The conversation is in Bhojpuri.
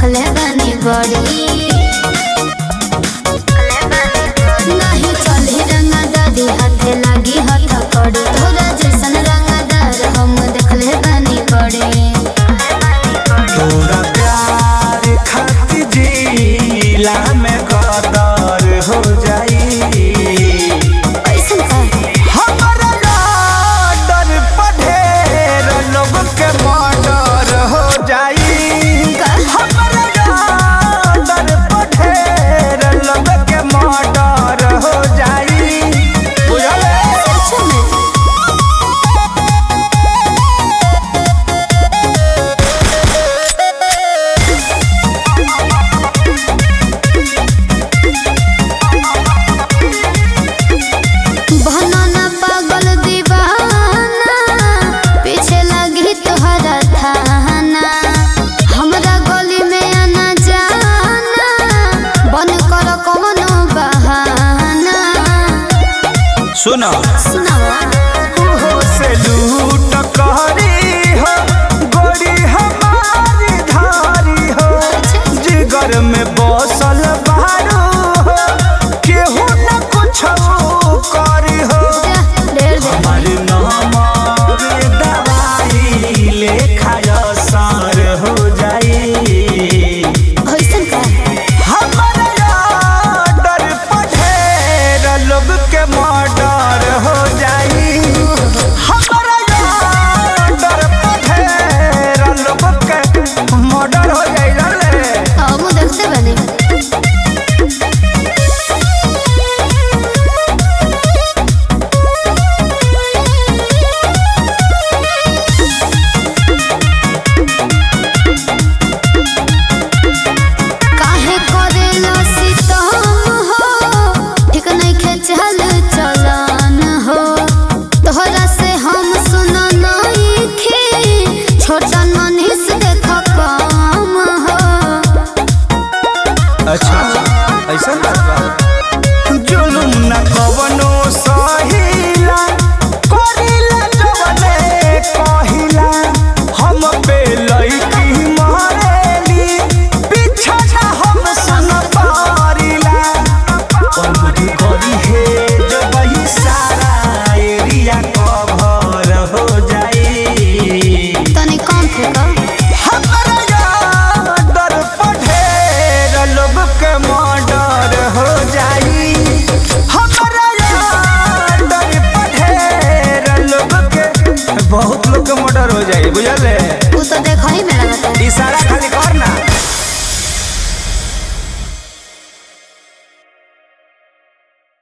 देखले बनी बड़ी नहीं चली रंगदारी हाथे लगी हथ कड़ी तोरा जैसन रंगदार हम देखले बनी बड़ी तोरा प्यार खातिर जिला में कदर हो जाई कैसन का हमारा डर पढ़ेर लोग के मर्डर हो जाई हमारा डर पढ़ेर लोग के मर्डर हो जाई बुझले सच में बहना पागल दीवाना पीछे लगी तोहरा थाना हमरा गली में आना जाना बन कर कौनो बहाना सुनो सुनावा हो से लूट करी हो गोरी हमारी धारी हो जिगर में बसल बारू हो केहू न कुछ करी हो ढेर दे हमारे नाम दवाई लेखा सार हो जाई कैसन का हमारा डर पढ़ेर लोग के मर्डर हो जाई हमारा डर पढ़ेर लोग के मर्डर हो जाई रे हम देखते बने काहे करेला सितम हो ठीक नहीं खेचल चलन हो तोहरा से हम सुन नहीं खे छोटा मनीष देख काम हो अच्छा ऐसा बात बा जुलुम न कवनो सहिला करिला जवने कहिला हम पे लईकी मारेली पीछा ना हम सुन पारिला कबूरी करी है जब ही सारा एरिया कवर हो जाई तनी कम फेंका हमारा डर पढ़ेर लोग के मर्डर हो जाई हमारा डर पढ़ेर लोग के बहुत लोग के मर्डर हो जाई बुझले तू तो देखा ही में लगता है इशारा खाली कर ना